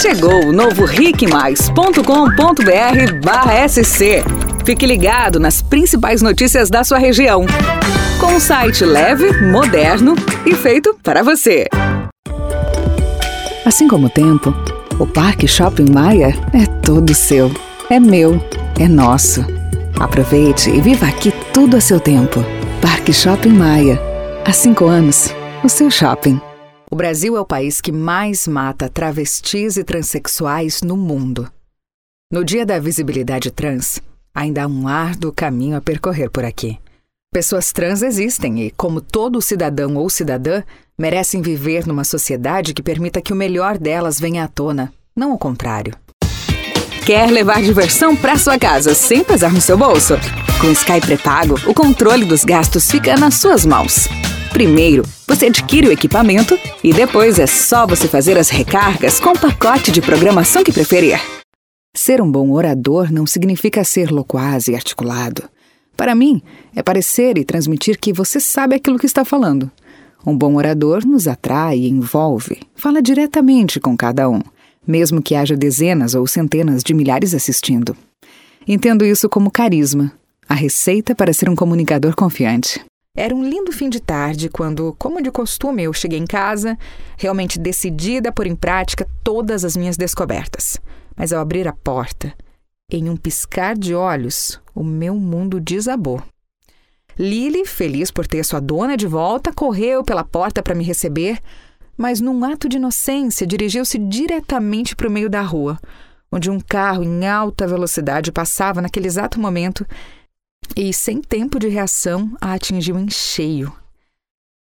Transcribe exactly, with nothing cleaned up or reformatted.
Chegou o novo rique mais ponto com ponto br barra S C. Fique ligado nas principais notícias da sua região. Com um site leve, moderno e feito para você. Assim como o tempo, o Parque Shopping Maia é todo seu. É meu, é nosso. Aproveite e viva aqui tudo a seu tempo. Parque Shopping Maia. Há cinco anos, o seu shopping. O Brasil é o país que mais mata travestis e transexuais no mundo. No Dia da Visibilidade Trans, ainda há um árduo caminho a percorrer por aqui. Pessoas trans existem e, como todo cidadão ou cidadã, merecem viver numa sociedade que permita que o melhor delas venha à tona, não o contrário. Quer levar diversão para sua casa sem pesar no seu bolso? Com o Sky pré-pago, o controle dos gastos fica nas suas mãos. Primeiro, você adquire o equipamento e depois é só você fazer as recargas com o pacote de programação que preferir. Ser um bom orador não significa ser loquaz e articulado. Para mim, é parecer e transmitir que você sabe aquilo que está falando. Um bom orador nos atrai e envolve, fala diretamente com cada um, mesmo que haja dezenas ou centenas de milhares assistindo. Entendo isso como carisma, a receita para ser um comunicador confiante. Era um lindo fim de tarde quando, como de costume, eu cheguei em casa, realmente decidida a pôr em prática todas as minhas descobertas. Mas ao abrir a porta, em um piscar de olhos, o meu mundo desabou. Lili, feliz por ter sua dona de volta, correu pela porta para me receber, mas num ato de inocência dirigiu-se diretamente para o meio da rua, onde um carro em alta velocidade passava naquele exato momento e, sem tempo de reação, a atingiu em cheio.